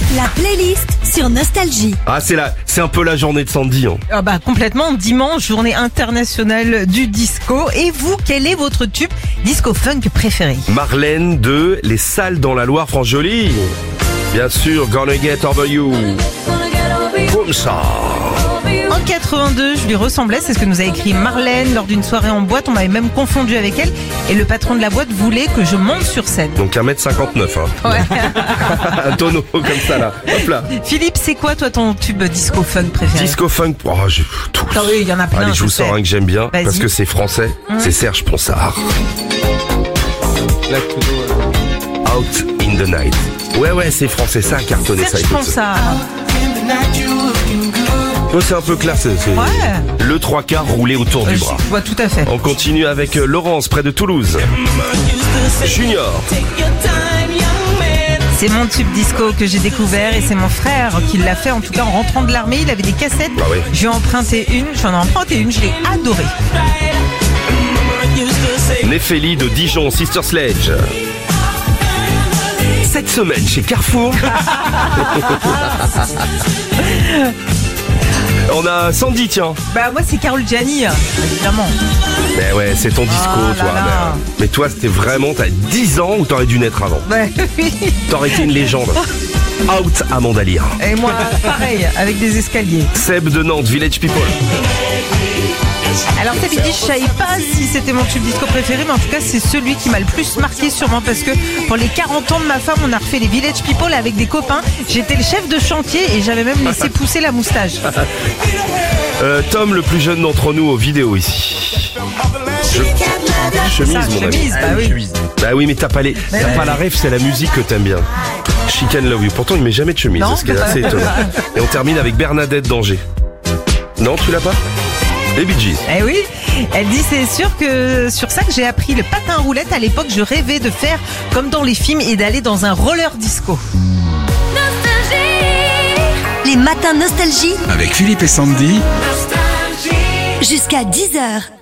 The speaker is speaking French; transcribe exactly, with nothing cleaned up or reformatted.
La playlist sur Nostalgie. Ah, c'est la, c'est un peu la journée de Sandy. Hein. Ah bah complètement, dimanche, journée internationale du disco. Et vous, quel est votre tube disco funk préféré? Marlène de Les Salles dans la Loire, France Jolie. Bien sûr, Gonna Get Over You. Comme ça. En quatre-vingt-deux, je lui ressemblais, c'est ce que nous a écrit Marlène lors d'une soirée en boîte. On m'avait même confondu avec elle. Et le patron de la boîte voulait que je monte sur scène. Donc un mètre cinquante-neuf. Hein. Ouais. Un tonneau comme ça là. Hop là. Philippe, c'est quoi toi ton tube disco funk préféré? Disco funk, oh, j'ai tout. Ah oui, il y en a plein. Allez, je vous sais. sors un que j'aime bien, Vas-y. parce que c'est français, Mmh. c'est Serge Ponsard. Out in the night. Ouais, ouais, c'est français, ça a cartonné ça. Serge écoute. Ponsard. Oh, c'est un peu classe, c'est Ouais. le trois quarts roulé autour Euh, du je bras. vois tout à fait. On continue avec euh, Laurence, près de Toulouse. Junior. C'est mon tube disco que j'ai découvert et c'est mon frère qui l'a fait, en tout cas en rentrant de l'armée. Il avait des cassettes. Bah oui. J'ai emprunté une, j'en ai emprunté une, je l'ai adorée. Néphélie de Dijon, Sister Sledge. Cette semaine chez Carrefour. On a Sandy, tiens. Bah moi c'est Carol Gianni, évidemment. Mais ouais, c'est ton disco, Oh là toi. là. Mais, mais toi, c'était vraiment, t'as dix ans ou t'aurais dû naître avant. Ouais, oui. T'aurais été une légende. Out à Mandalire. Et moi pareil, avec des escaliers. Seb de Nantes, Village People. Alors Seb il dit, je savais pas si c'était mon tube disco préféré, mais en tout cas c'est celui qui m'a le plus marqué sûrement, parce que pour les quarante ans de ma femme, on a refait les Village People avec des copains. J'étais le chef de chantier et j'avais même laissé pousser la moustache. Euh, Tom, le plus jeune d'entre nous, aux vidéos ici. Je- Chemise, Ça, mon ami. chemise, bah oui. Bah oui, mais t'as pas les, t'as ouais. pas la rêve, c'est la musique que t'aimes bien. She Can Love You. Pourtant, il met jamais de chemise, Non. ce qui est assez étonnant. Et on termine avec Bernadette d'Angers. Non, tu l'as pas? Les Bee Gees. Eh oui, elle dit c'est sûr que sur ça que j'ai appris le patin à roulette. À l'époque, je rêvais de faire comme dans les films et d'aller dans un roller disco. Les matins Nostalgie Avec Philippe et Sandy. jusqu'à dix heures.